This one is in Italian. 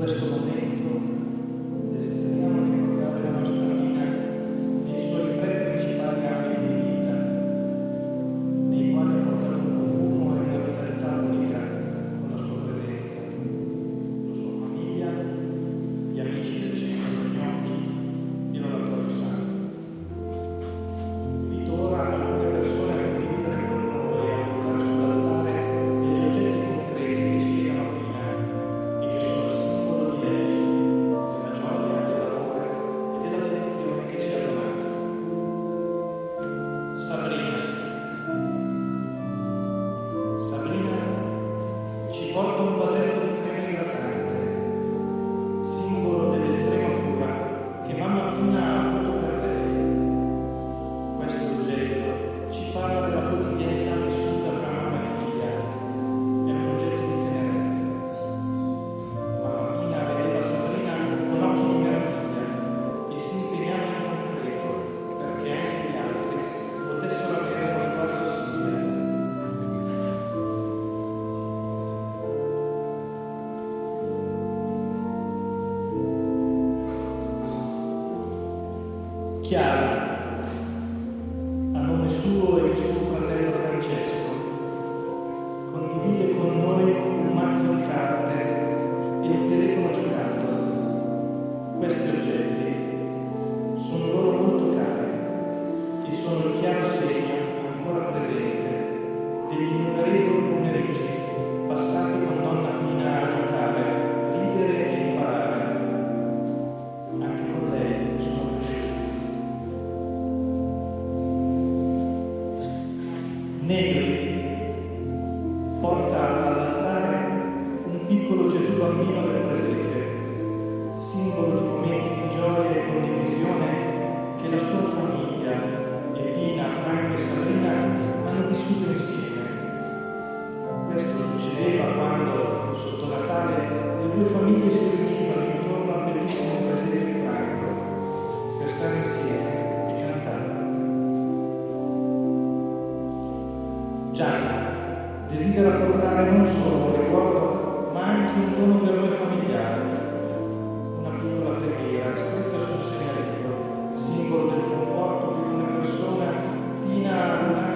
questo momento desideriamo ricordare la nostra Nina nei suoi tre principali ambiti di vita, nei quali ha portato un profumo e una vitalità unica con la sua presenza, la sua famiglia, gli amici del centro degli occhi e l'oratorio santo. Tuttora alcune persone a condividere con noi e a portare sull'altare degli oggetti concreti che spiegano la Nina e che sono il simbolo di lei, della gioia, dell'amore e della dedizione che ci ha donato. Sabrina ci porta un vasetto di crema idratante, simbolo dell'estrema cura che mamma Pina ha avuto per lei. Questo oggetto ci parla della quotidianità vissuta tra mamma e figlia. È un oggetto di tenerezza. Mamma Pina vedeva Sabrina con occhi di meraviglia e si impegnava in concreto perché anche gli altri potessero avere uno sguardo simile. Chiara, a nome suo e di suo fratello Francesco, condivide con noi un mazzo di carte e un telefono giocattolo. Questi oggetti sono loro molto cari e sono il chiaro segno ancora presente degli innumerevoli pomeriggi passati con nonna Pina a giocare, ridere e imparare. Anche con lei sono cresciuti. Negri porta all'altare un piccolo Gesù bambino del presepe, simbolo di momenti di gioia e condivisione che la sua famiglia, Pina, Franco e Sabrina, hanno vissuto insieme. Questo succedeva quando, sotto Natale, le due famiglie si riunivano intorno al bellissimo presepe di Franco per stare insieme e cantare. Gianna desidera portare non solo un ricordo, ma anche un dono per noi familiari, una piccola preghiera scritta sul segnalibro, simbolo del conforto che una persona Pina ha donato